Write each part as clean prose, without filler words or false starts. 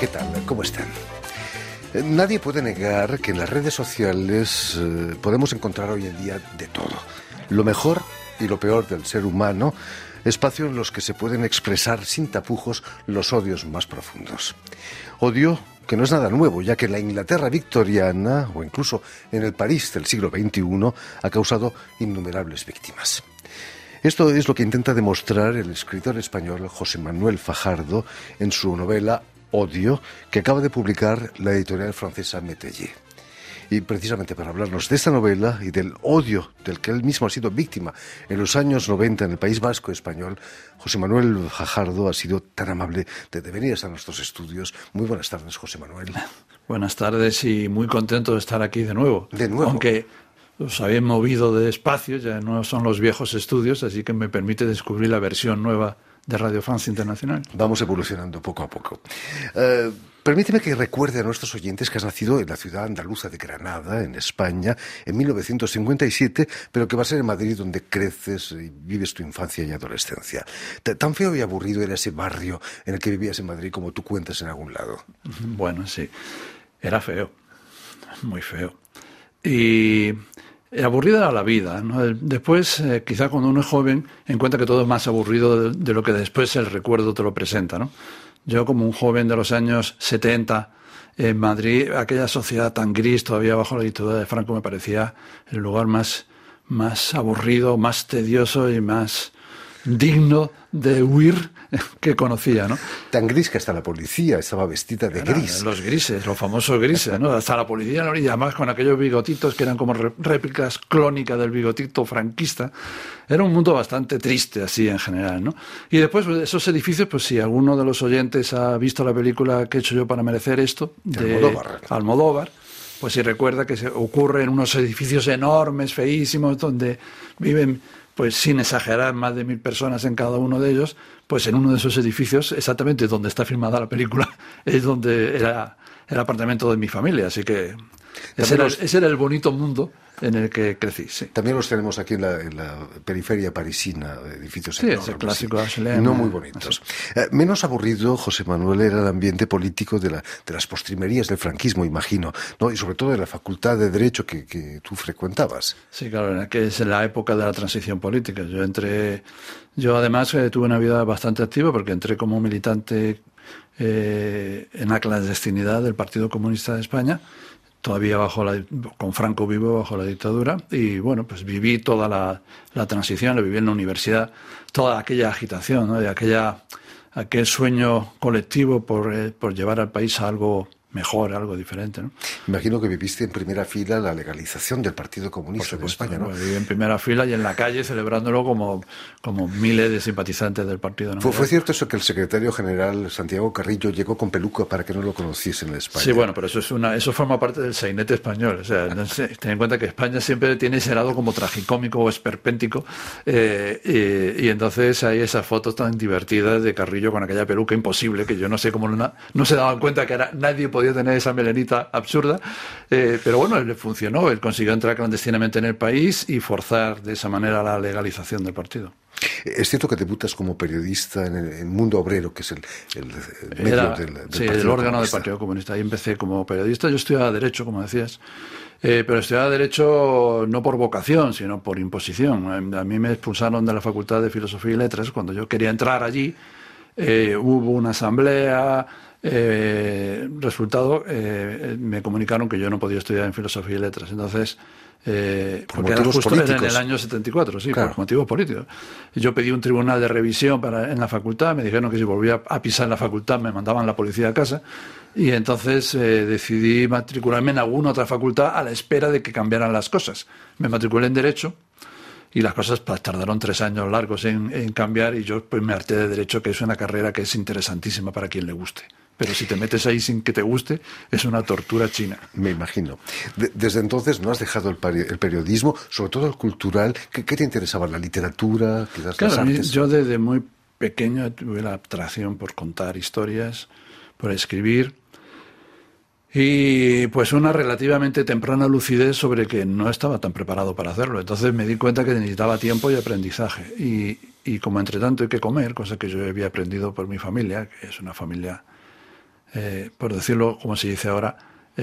tal? ¿Cómo están? Nadie puede negar que en las redes sociales podemos encontrar hoy en día de todo. Lo mejor y lo peor del ser humano, espacios en los que se pueden expresar sin tapujos los odios más profundos. Odio que no es nada nuevo, ya que en la Inglaterra victoriana, o incluso en el París del siglo XXI, ha causado innumerables víctimas. Esto es lo que intenta demostrar el escritor español José Manuel Fajardo en su novela Odio, que acaba de publicar la editorial francesa Métayer. Y precisamente para hablarnos de esta novela y del odio del que él mismo ha sido víctima en los años 90 en el País Vasco español, José Manuel Fajardo ha sido tan amable de venir a nuestros estudios. Muy buenas tardes, José Manuel. Buenas tardes y muy contento de estar aquí de nuevo. De nuevo. Aunque os habéis movido de espacio, ya no son los viejos estudios, así que me permite descubrir la versión nueva de Radio France Internacional. Vamos evolucionando poco a poco. Permíteme que recuerde a nuestros oyentes que has nacido en la ciudad andaluza de Granada, en España, en 1957, pero que va a ser en Madrid donde creces y vives tu infancia y adolescencia. ¿Tan feo y aburrido era ese barrio en el que vivías en Madrid como tú cuentas en algún lado? Bueno, sí. Era feo. Muy feo. Y aburrida era la vida, ¿no? Después, quizá cuando uno es joven, encuentra que todo es más aburrido de lo que después el recuerdo te lo presenta, ¿no? Yo, como un joven de los años 70, en Madrid, aquella sociedad tan gris, todavía bajo la dictadura de Franco, me parecía el lugar más aburrido, más tedioso y más digno de huir que conocía, ¿no? Tan gris que hasta la policía estaba vestida de gris. Los grises, los famosos grises, ¿no? Hasta la policía en la orilla, además con aquellos bigotitos que eran como réplicas clónicas del bigotito franquista. Era un mundo bastante triste así en general, ¿no? Y después esos edificios, pues si alguno de los oyentes ha visto la película que he hecho yo para merecer esto, de Almodóvar, pues si recuerda que se ocurre en unos edificios enormes, feísimos, donde viven, pues sin exagerar, más de 1.000 personas en cada uno de ellos, pues en uno de esos edificios, exactamente donde está filmada la película, es donde era el apartamento de mi familia, así que ese era el bonito mundo en el que crecí, sí. También los tenemos aquí en la periferia parisina, edificios enormes. Sí, es el clásico HLM. No muy bonitos. Menos aburrido, José Manuel, era el ambiente político de las postrimerías del franquismo, imagino, ¿no? Y sobre todo de la Facultad de Derecho que tú frecuentabas. Sí, claro, que es la época de la transición política. Yo además tuve una vida bastante activa porque entré como militante en la clandestinidad del Partido Comunista de España, todavía con Franco vivo bajo la dictadura, y bueno, pues viví toda la transición, lo viví en la universidad, toda aquella agitación, ¿no? De aquel sueño colectivo por llevar al país a algo mejor, algo diferente, ¿no? Imagino que viviste en primera fila la legalización del Partido Comunista de España, ¿no? Viví en primera fila y en la calle celebrándolo como miles de simpatizantes del partido, ¿no? ¿Fue cierto eso que el secretario general Santiago Carrillo llegó con peluca para que no lo conociesen en España? Sí, bueno, pero eso forma parte del sainete español. O sea, ten en cuenta que España siempre tiene ese lado como tragicómico o esperpéntico, y entonces hay esas fotos tan divertidas de Carrillo con aquella peluca imposible que yo no sé cómo no se daban cuenta que nadie podía tener esa melenita absurda, pero bueno, él le funcionó, él consiguió entrar clandestinamente en el país y forzar de esa manera la legalización del partido. Es cierto que debutas como periodista en el Mundo Obrero, que es el medio del Partido el órgano Comunista. del Partido Comunista. Ahí empecé como periodista. Yo estudiaba Derecho, como decías, pero estudiaba Derecho no por vocación, sino por imposición. A mí me expulsaron de la Facultad de Filosofía y Letras cuando yo quería entrar allí. Hubo una asamblea. Resultado, me comunicaron que yo no podía estudiar en Filosofía y Letras. Entonces, porque era justo en el año 74, sí, claro. Por motivos políticos. Yo pedí un tribunal de revisión en la facultad, me dijeron que si volvía a pisar en la facultad me mandaban la policía a casa, y entonces decidí matricularme en alguna otra facultad a la espera de que cambiaran las cosas. Me matriculé en Derecho y las cosas tardaron 3 años largos en cambiar, y yo pues me harté de Derecho, que es una carrera que es interesantísima para quien le guste. Pero si te metes ahí sin que te guste, es una tortura china. Me imagino. Desde entonces no has dejado el periodismo, sobre todo el cultural. ¿Qué te interesaba? ¿La literatura? Quizás claro, las artes? Yo desde muy pequeño tuve la atracción por contar historias, por escribir, y pues una relativamente temprana lucidez sobre que no estaba tan preparado para hacerlo. Entonces me di cuenta que necesitaba tiempo y aprendizaje. Y como entre tanto hay que comer, cosa que yo había aprendido por mi familia, que es una familia por decirlo como se dice ahora,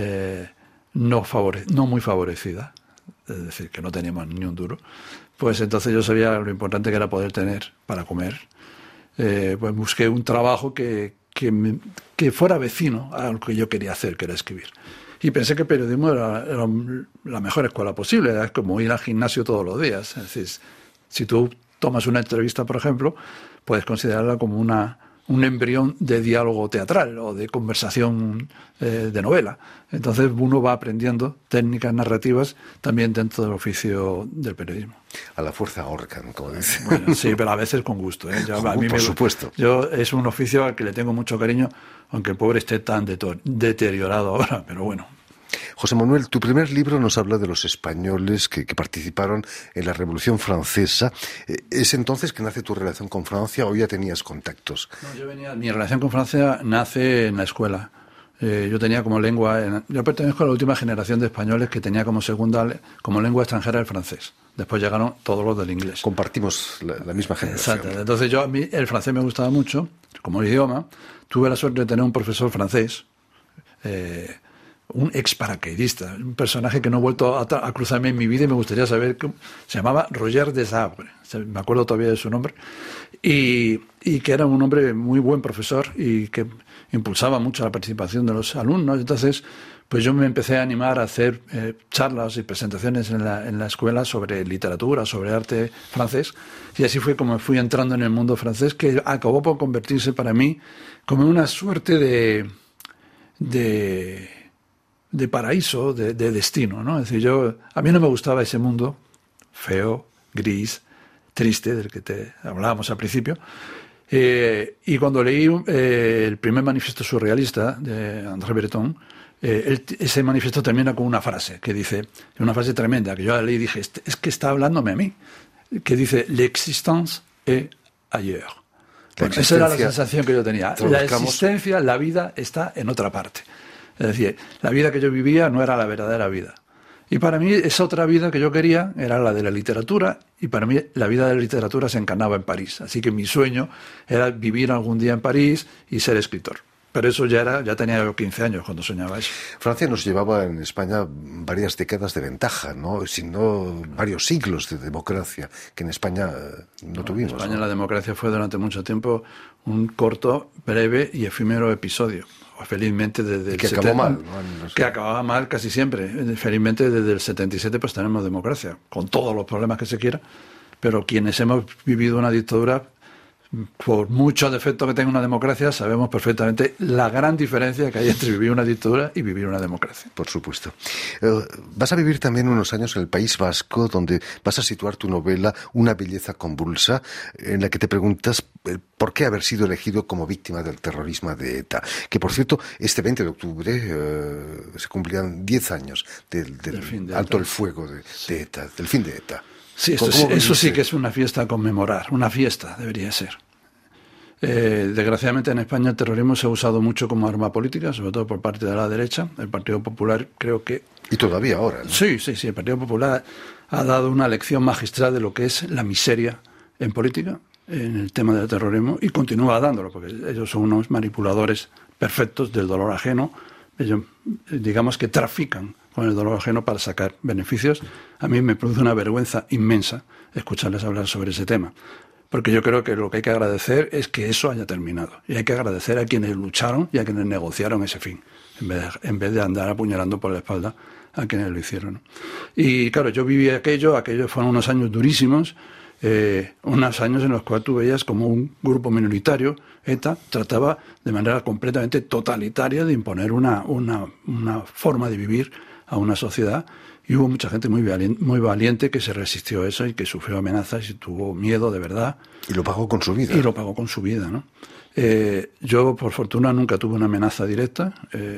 no muy favorecida, es decir, que no teníamos ni un duro, pues entonces yo sabía lo importante que era poder tener para comer. Pues busqué un trabajo que fuera vecino a lo que yo quería hacer, que era escribir. Y pensé que el periodismo era la mejor escuela posible, era como ir al gimnasio todos los días. Es decir, si tú tomas una entrevista, por ejemplo, puedes considerarla como un embrión de diálogo teatral o de conversación de novela. Entonces uno va aprendiendo técnicas narrativas también dentro del oficio del periodismo. A la fuerza ahorcan, como dice. Bueno, sí, pero a veces con gusto. Por supuesto. Es un oficio al que le tengo mucho cariño, aunque el pobre esté tan deteriorado ahora, pero bueno. José Manuel, tu primer libro nos habla de los españoles que participaron en la Revolución Francesa. ¿Es entonces que nace tu relación con Francia o ya tenías contactos? No, mi relación con Francia nace en la escuela. Yo tenía como lengua... Yo pertenezco a la última generación de españoles que tenía como lengua extranjera el francés. Después llegaron todos los del inglés. Compartimos la misma generación. Exacto. Entonces a mí el francés me gustaba mucho, como idioma. Tuve la suerte de tener un profesor francés, un ex paracaidista, un personaje que no he vuelto a cruzarme en mi vida y me gustaría saber cómo. Se llamaba Roger Desabre, me acuerdo todavía de su nombre, y que era un hombre muy buen profesor y que impulsaba mucho la participación de los alumnos. Entonces, pues yo me empecé a animar a hacer charlas y presentaciones en la escuela sobre literatura, sobre arte francés, y así fue como fui entrando en el mundo francés, que acabó por convertirse para mí como una suerte de paraíso, de destino, ¿no? Es decir, a mí no me gustaba ese mundo feo, gris, triste, del que te hablábamos al principio. Y cuando leí el primer manifiesto surrealista de André Breton, ese manifiesto termina con una frase que dice, una frase tremenda, que yo la leí y dije, es que está hablándome a mí, que dice, l'existence est ailleurs. Bueno, esa era la sensación que yo tenía. La existencia, la vida está en otra parte. Es decir, la vida que yo vivía no era la verdadera vida. Y para mí esa otra vida que yo quería era la de la literatura, y para mí la vida de la literatura se encarnaba en París. Así que mi sueño era vivir algún día en París y ser escritor. Pero eso ya tenía yo 15 años cuando soñaba eso. Francia nos llevaba en España varias décadas de ventaja, ¿no? Sino varios siglos de democracia, que en España no tuvimos. En España, ¿no? La democracia fue durante mucho tiempo un corto, breve y efímero episodio. Felizmente desde el 70, acabó mal, ¿no? No sé. Que acababa mal casi siempre. Felizmente desde el 77 pues tenemos democracia, con todos los problemas que se quiera, pero quienes hemos vivido una dictadura, por mucho defecto que tenga una democracia, sabemos perfectamente la gran diferencia que hay entre vivir una dictadura y vivir una democracia. Por supuesto. Vas a vivir también unos años en el País Vasco, donde vas a situar tu novela Una belleza convulsa, en la que te preguntas por qué haber sido elegido como víctima del terrorismo de ETA. Que, por cierto, este 20 de octubre se cumplirán 10 años del fin de alto el fuego de ETA, del fin de ETA. Sí, eso sí que es una fiesta a conmemorar, una fiesta debería ser. Desgraciadamente en España el terrorismo se ha usado mucho como arma política, sobre todo por parte de la derecha. El Partido Popular creo que... Y todavía ahora, ¿no? Sí, el Partido Popular ha dado una lección magistral de lo que es la miseria en política, en el tema del terrorismo, y continúa dándolo, porque ellos son unos manipuladores perfectos del dolor ajeno. Ellos, digamos que trafican con el dolor ajeno para sacar beneficios. A mí me produce una vergüenza inmensa escucharles hablar sobre ese tema, porque yo creo que lo que hay que agradecer es que eso haya terminado, y hay que agradecer a quienes lucharon y a quienes negociaron ese fin, en vez de andar apuñalando por la espalda a quienes lo hicieron. Y claro, yo viví aquello fueron unos años durísimos, unos años en los cuales tú veías como un grupo minoritario, ETA, trataba de manera completamente totalitaria de imponer una forma de vivir a una sociedad, y hubo mucha gente muy valiente que se resistió a eso y que sufrió amenazas y tuvo miedo de verdad. Y lo pagó con su vida. Y lo pagó con su vida, ¿no? Yo, por fortuna, nunca tuve una amenaza directa.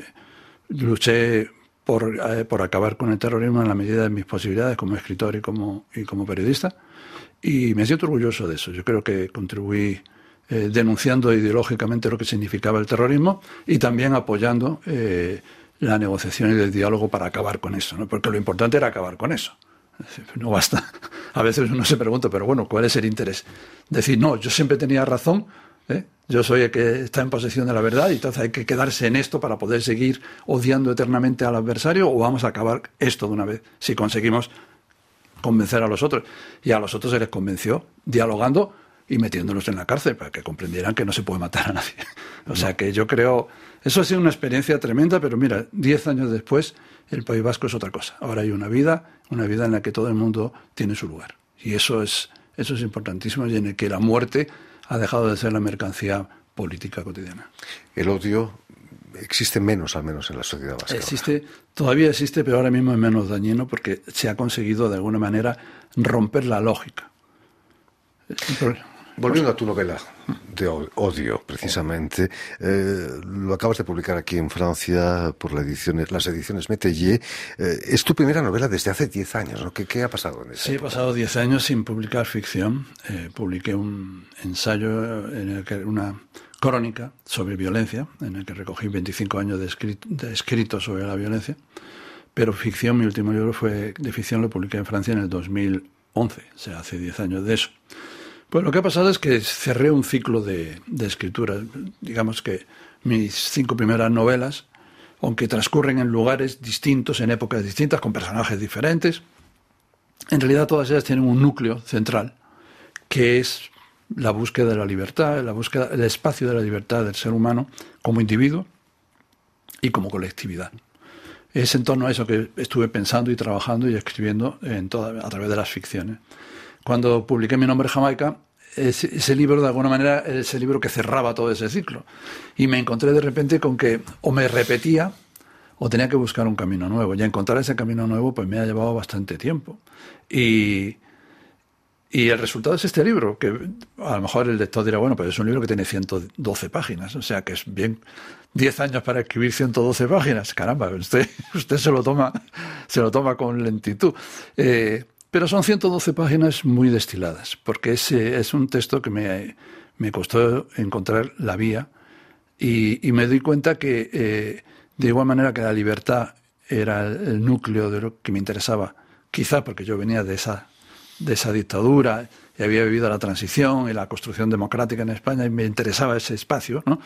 Luché por acabar con el terrorismo en la medida de mis posibilidades como escritor y como periodista, y me siento orgulloso de eso. Yo creo que contribuí denunciando ideológicamente lo que significaba el terrorismo y también apoyando la negociación y el diálogo para acabar con eso, ¿no? Porque lo importante era acabar con eso. No basta. A veces uno se pregunta, pero bueno, ¿cuál es el interés? Decir, no, yo siempre tenía razón, Yo soy el que está en posesión de la verdad y entonces hay que quedarse en esto para poder seguir odiando eternamente al adversario, o vamos a acabar esto de una vez si conseguimos convencer a los otros. Y a los otros se les convenció dialogando y metiéndolos en la cárcel para que comprendieran que no se puede matar a nadie. O sea que yo creo... Eso ha sido una experiencia tremenda, pero mira, 10 años después el País Vasco es otra cosa. Ahora hay una vida en la que todo el mundo tiene su lugar. Y eso es importantísimo, y en el que la muerte ha dejado de ser la mercancía política cotidiana. El odio existe menos, al menos en la sociedad vasca. Todavía existe, pero ahora mismo es menos dañino porque se ha conseguido de alguna manera romper la lógica. Volviendo a tu novela de odio, precisamente, lo acabas de publicar aquí en Francia por las ediciones Métayer. Es tu primera novela desde hace 10 años, ¿no? ¿Qué ha pasado en esa época? He pasado 10 años sin publicar ficción. Publiqué un ensayo, una crónica sobre violencia, en el que recogí 25 años de escrito sobre la violencia. Pero ficción, mi último libro de ficción, lo publiqué en Francia en el 2011, o sea, hace 10 años de eso. Pues lo que ha pasado es que cerré un ciclo de escritura. Digamos que mis 5 primeras novelas, aunque transcurren en lugares distintos, en épocas distintas, con personajes diferentes, en realidad todas ellas tienen un núcleo central, que es la búsqueda de la libertad, el espacio de la libertad del ser humano como individuo y como colectividad. Es en torno a eso que estuve pensando y trabajando y escribiendo a través de las ficciones. Cuando publiqué Mi nombre es Jamaica, ese libro de alguna manera es el libro que cerraba todo ese ciclo. Y me encontré de repente con que o me repetía o tenía que buscar un camino nuevo. Y encontrar ese camino nuevo pues me ha llevado bastante tiempo. Y el resultado es este libro, que a lo mejor el lector dirá, bueno, pero es un libro que tiene 112 páginas, o sea que es bien 10 años para escribir 112 páginas. Caramba, usted se lo toma con lentitud. Pero son 112 páginas muy destiladas, porque es un texto que me costó encontrar la vía y me di cuenta que de igual manera que la libertad era el núcleo de lo que me interesaba, quizá porque yo venía de esa dictadura y había vivido la transición y la construcción democrática en España y me interesaba ese espacio, ¿no?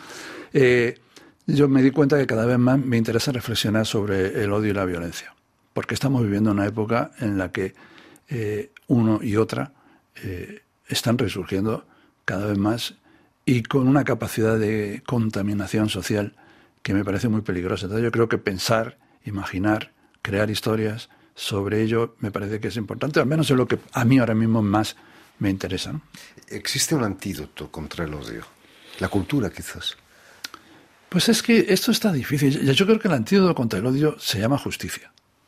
Yo me di cuenta que cada vez más me interesa reflexionar sobre el odio y la violencia, porque estamos viviendo una época en la que uno y otra están resurgiendo cada vez más y con una capacidad de contaminación social que me parece muy peligrosa. Entonces yo creo que pensar, imaginar, crear historias sobre ello me parece que es importante, al menos es lo que a mí ahora mismo más me interesa, ¿no? ¿Existe un antídoto contra el odio? La cultura, quizás. Pues es que esto está difícil. Yo creo que el antídoto contra el odio se llama justicia.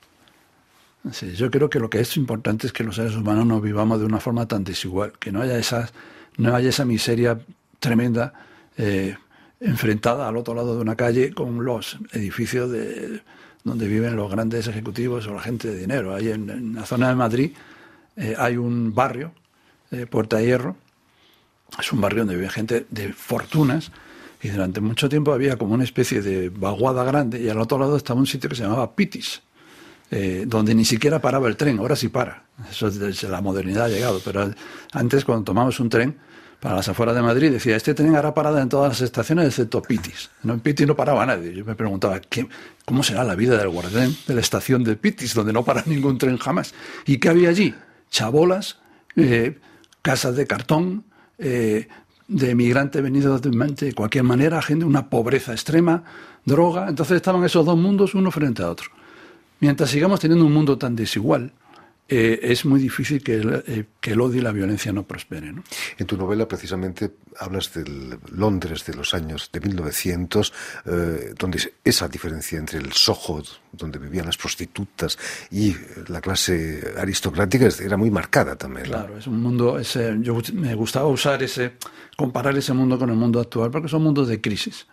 Sí, yo creo que lo que es importante es que los seres humanos no vivamos de una forma tan desigual, que no haya esa miseria tremenda enfrentada al otro lado de una calle con los edificios donde viven los grandes ejecutivos o la gente de dinero. Ahí en la zona de Madrid hay un barrio, Puerta de Hierro, es un barrio donde vive gente de fortunas y durante mucho tiempo había como una especie de vaguada grande y al otro lado estaba un sitio que se llamaba Pitis. Donde ni siquiera paraba el tren, ahora sí para. Eso desde la modernidad ha llegado, pero antes cuando tomamos un tren para las afueras de Madrid decía, este tren hará parada en todas las estaciones excepto Pitis. En Pitis no paraba nadie. Yo me preguntaba, ¿cómo será la vida del guardián de la estación de Pitis, donde no para ningún tren jamás? ¿Y qué había allí? Chabolas, casas de cartón, de emigrantes venidos de cualquier manera, gente, una pobreza extrema, droga. Entonces estaban esos dos mundos uno frente a otro. Mientras sigamos teniendo un mundo tan desigual, es muy difícil que el odio y la violencia no prosperen, ¿no? En tu novela, precisamente, hablas del Londres de los años de 1900, donde esa diferencia entre el Soho, donde vivían las prostitutas, y la clase aristocrática era muy marcada también, ¿no? Claro, es un mundo... yo me gustaba comparar ese mundo con el mundo actual, porque son mundos de crisis.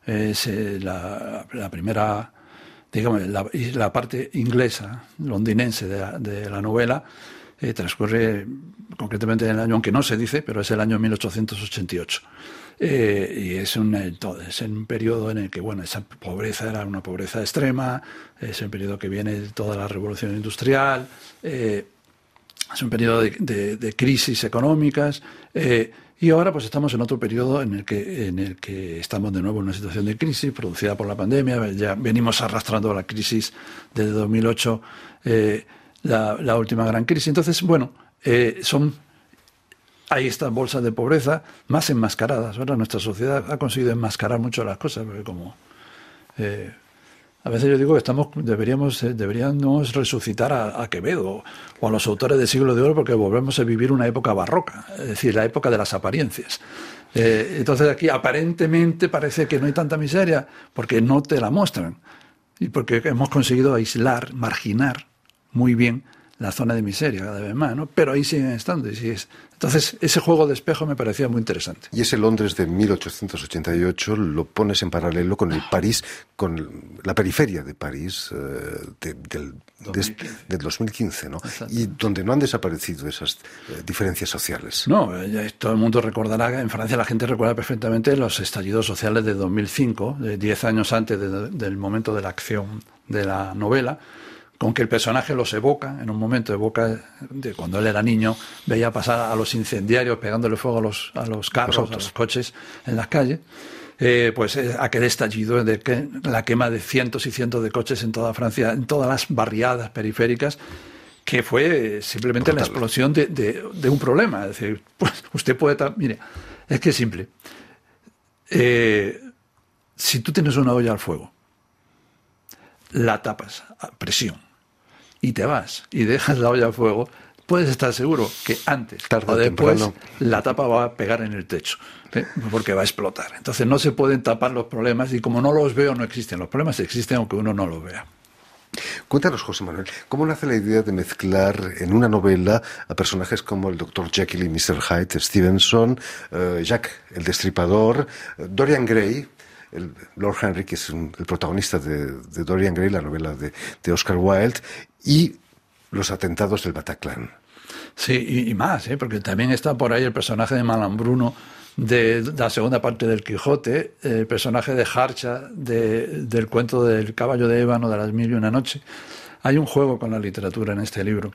La primera... digamos, la parte inglesa, londinense de la novela transcurre concretamente en el año, aunque no se dice, pero es el año 1888. Y es un periodo en el que, bueno, esa pobreza era una pobreza extrema, es un periodo que viene de toda la revolución industrial, es un periodo de crisis económicas, Y ahora pues estamos en otro periodo en el que estamos de nuevo en una situación de crisis producida por la pandemia. Ya venimos arrastrando la crisis desde 2008, la última gran crisis. Entonces, bueno, hay estas bolsas de pobreza más enmascaradas. Ahora nuestra sociedad ha conseguido enmascarar mucho las cosas, porque como a veces yo digo que deberíamos resucitar a Quevedo o a los autores del Siglo de Oro, porque volvemos a vivir una época barroca, es decir, la época de las apariencias. Entonces aquí aparentemente parece que no hay tanta miseria porque no te la muestran y porque hemos conseguido aislar, marginar muy bien la zona de miseria cada vez más, ¿no? Pero ahí siguen estando. Entonces, ese juego de espejo me parecía muy interesante. Y ese Londres de 1888 lo pones en paralelo con el París, con la periferia de París del 2015, ¿no? Y donde no han desaparecido esas diferencias sociales. No, todo el mundo recordará, en Francia la gente recuerda perfectamente los estallidos sociales de 2005, 10 años antes del momento de la acción de la novela, con que el personaje los evoca, en un momento evoca de cuando él era niño, veía pasar a los incendiarios pegándole fuego a los carros, a los coches en las calles, aquel estallido de la quema de cientos y cientos de coches en toda Francia, en todas las barriadas periféricas, que fue simplemente la explosión de un problema. Es decir, pues usted puede... Mire, es que es simple. Si tú tienes una olla al fuego, la tapas a presión, y te vas y dejas la olla a fuego, puedes estar seguro que antes o después la tapa va a pegar en el techo, porque va a explotar. Entonces no se pueden tapar los problemas, y como no los veo, no existen. Los problemas existen aunque uno no los vea. Cuéntanos, José Manuel, ¿cómo nace la idea de mezclar en una novela a personajes como el Dr. Jekyll y Mr. Hyde, Stevenson, Jack el Destripador, Dorian Gray, el Lord Henry, que es el protagonista de Dorian Gray, la novela de Oscar Wilde, y los atentados del Bataclan? Sí, y más, porque también está por ahí el personaje de Malambruno de la segunda parte del Quijote, el personaje de Harcha del cuento del Caballo de Ébano de las Mil y una Noche. Hay un juego con la literatura en este libro.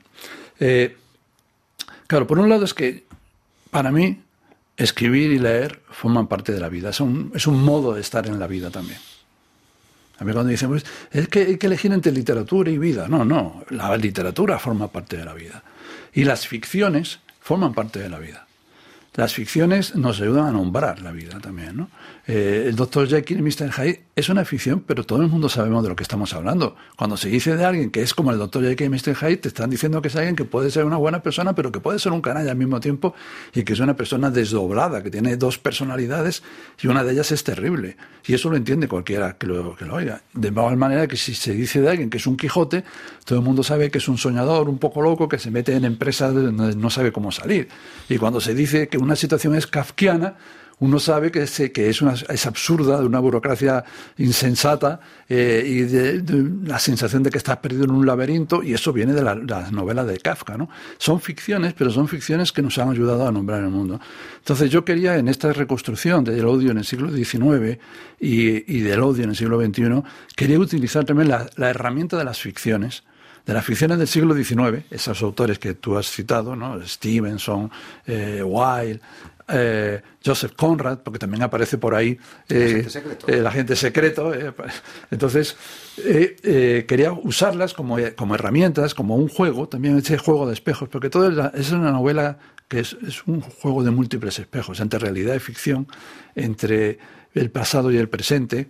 Claro, por un lado es que para mí escribir y leer forman parte de la vida. Es un modo de estar en la vida también. A mí cuando dicen, pues, es que hay que elegir entre literatura y vida. No, la literatura forma parte de la vida. Y las ficciones forman parte de la vida. Las ficciones nos ayudan a nombrar la vida también, ¿no? El Dr. Jekyll y Mr. Hyde es una ficción, pero todo el mundo sabemos de lo que estamos hablando. Cuando se dice de alguien que es como el Dr. Jekyll y Mr. Hyde, te están diciendo que es alguien que puede ser una buena persona, pero que puede ser un canalla al mismo tiempo, y que es una persona desdoblada, que tiene dos personalidades, y una de ellas es terrible. Y eso lo entiende cualquiera que lo oiga. De igual manera que si se dice de alguien que es un Quijote, todo el mundo sabe que es un soñador, un poco loco, que se mete en empresas donde no sabe cómo salir. Y cuando se dice que una situación es kafkiana, uno sabe que es absurda, de una burocracia insensata, y de la sensación de que estás perdido en un laberinto, y eso viene de las novelas de Kafka, ¿no? Son ficciones, pero son ficciones que nos han ayudado a nombrar el mundo. Entonces yo quería, en esta reconstrucción del odio en el siglo XIX y del odio en el siglo XXI, quería utilizar también la herramienta de las ficciones del siglo XIX, esos autores que tú has citado, ¿no? Stevenson, Wilde, Joseph Conrad, porque también aparece por ahí el agente secreto. Entonces, quería usarlas como herramientas, como un juego, también ese juego de espejos, porque es una novela que es un juego de múltiples espejos, entre realidad y ficción, entre el pasado y el presente,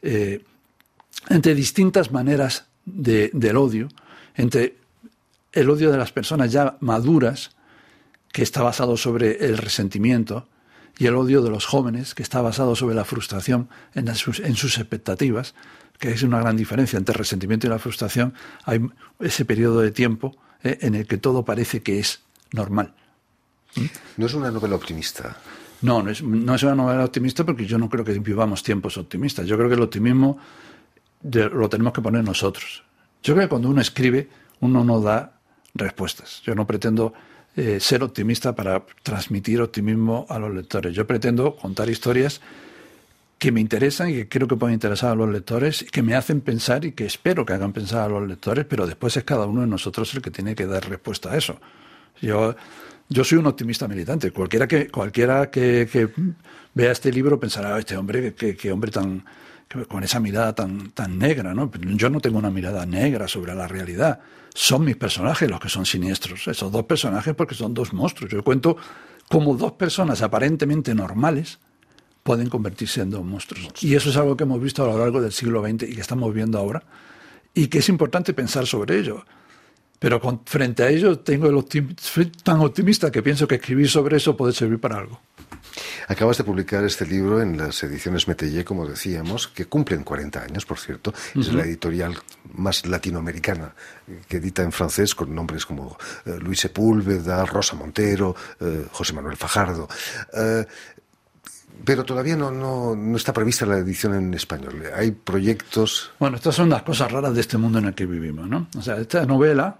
entre distintas maneras del odio, entre el odio de las personas ya maduras, que está basado sobre el resentimiento, y el odio de los jóvenes, que está basado sobre la frustración en sus expectativas, que es una gran diferencia entre el resentimiento y la frustración. Hay ese periodo de tiempo en el que todo parece que es normal. ¿No es una novela optimista? No es una novela optimista, porque yo no creo que vivamos tiempos optimistas. Yo creo que el optimismo lo tenemos que poner nosotros. Yo creo que cuando uno escribe, uno no da respuestas. Yo no pretendo ser optimista para transmitir optimismo a los lectores. Yo pretendo contar historias que me interesan y que creo que pueden interesar a los lectores, y que me hacen pensar y que espero que hagan pensar a los lectores, pero después es cada uno de nosotros el que tiene que dar respuesta a eso. Yo Yo soy un optimista militante. Cualquiera que vea este libro pensará, este hombre, qué hombre con esa mirada tan negra, ¿no? Yo no tengo una mirada negra sobre la realidad. Son mis personajes los que son siniestros. Esos dos personajes porque son dos monstruos. Yo cuento cómo dos personas aparentemente normales pueden convertirse en dos monstruos. Y eso es algo que hemos visto a lo largo del siglo XX y que estamos viendo ahora, y que es importante pensar sobre ello. Pero frente a ello soy tan optimista que pienso que escribir sobre eso puede servir para algo. Acabas de publicar este libro en las ediciones Métayer, como decíamos, que cumplen 40 años, por cierto. Es la editorial más latinoamericana que edita en francés, con nombres como Luis Sepúlveda, Rosa Montero, José Manuel Fajardo. Pero todavía no está prevista la edición en español. Hay proyectos... Bueno, estas son las cosas raras de este mundo en el que vivimos, ¿no? O sea, esta novela,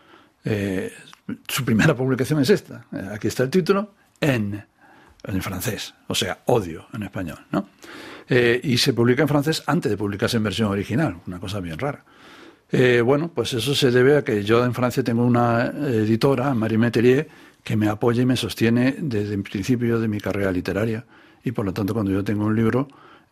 su primera publicación es esta. Aquí está el título, en francés, o sea, Odio en español, ¿no? Y se publica en francés antes de publicarse en versión original, una cosa bien rara. Bueno, pues eso se debe a que yo en Francia tengo una editora, Marie Métellier, que me apoya y me sostiene desde el principio de mi carrera literaria. Y por lo tanto, cuando yo tengo un libro,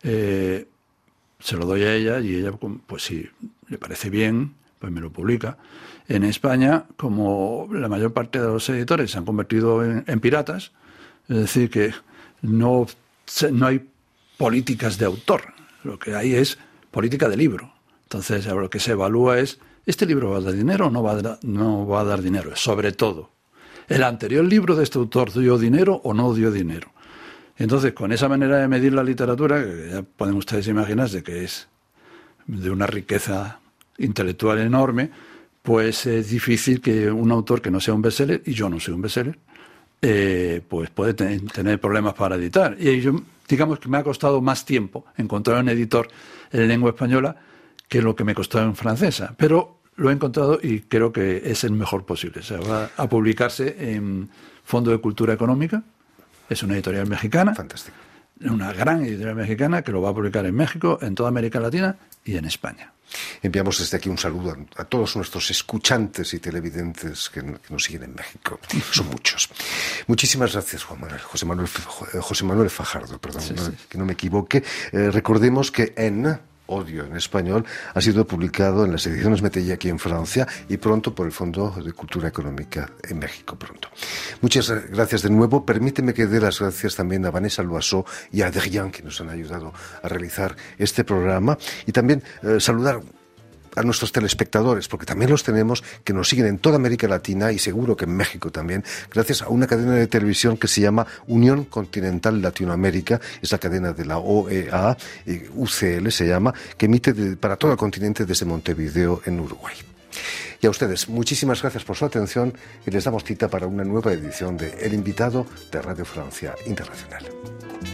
se lo doy a ella y ella, pues si le parece bien, pues me lo publica. En España, como la mayor parte de los editores se han convertido en piratas, es decir, que no hay políticas de autor, lo que hay es política de libro. Entonces, lo que se evalúa es, ¿este libro va a dar dinero o no va a dar dinero? Sobre todo, ¿el anterior libro de este autor dio dinero o no dio dinero? Entonces, con esa manera de medir la literatura, que ya pueden ustedes imaginarse que es de una riqueza intelectual enorme, pues es difícil que un autor que no sea un bestseller, y yo no soy un bestseller, pues puede tener problemas para editar. Y yo, digamos que me ha costado más tiempo encontrar un editor en lengua española que lo que me costó en francesa. Pero lo he encontrado y creo que es el mejor posible. Se va a publicarse en Fondo de Cultura Económica. Es una editorial mexicana. Fantástico. Una gran editorial mexicana que lo va a publicar en México, en toda América Latina y en España. Enviamos desde aquí un saludo a todos nuestros escuchantes y televidentes que nos siguen en México. Son muchos. Muchísimas gracias, José Manuel Fajardo, perdón, sí. Que no me equivoque. Recordemos que Odio en español ha sido publicado en las ediciones Métayer aquí en Francia y pronto por el Fondo de Cultura Económica en México pronto. Muchas gracias de nuevo. Permíteme que dé las gracias también a Vanessa Loiseau y a Adrien, que nos han ayudado a realizar este programa, y también saludar a nuestros telespectadores, porque también los tenemos, que nos siguen en toda América Latina y seguro que en México también, gracias a una cadena de televisión que se llama Unión Continental Latinoamérica, es la cadena de la OEA, UCL se llama, que emite para todo el continente desde Montevideo, en Uruguay. Y a ustedes, muchísimas gracias por su atención y les damos cita para una nueva edición de El Invitado de Radio Francia Internacional.